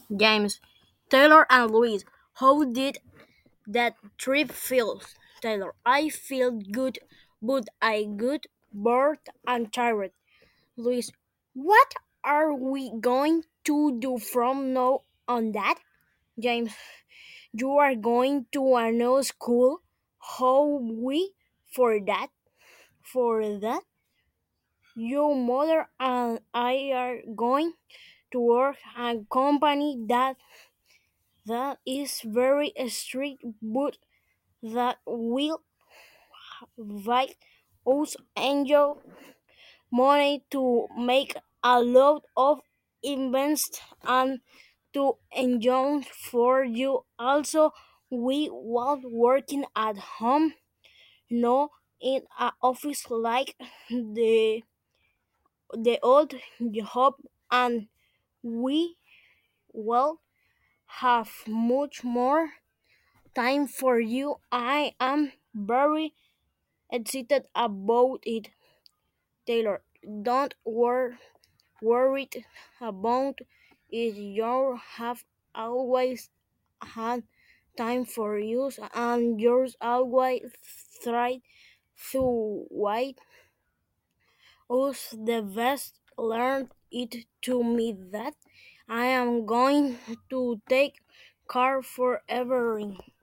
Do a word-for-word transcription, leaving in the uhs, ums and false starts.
James, Taylor, and Louise. How did that trip feel? Taylor, I feel good, but I good, bored, and tired. Louise, what are we going to do from now on that? James, you are going to a new school. How we for that? For that? Your mother and I are going to work at a company that that is very strict, but that will provide us angel money to make a lot of invest and to enjoy for you. Also, we while working at home, no in a office like the the old job, and we will have much more time for you. I am very excited about it, Taylor. Don't wor- worry about it. You have always had time for you, and yours always tried to wait us the best. Learn it to me that I am going to take care for everything.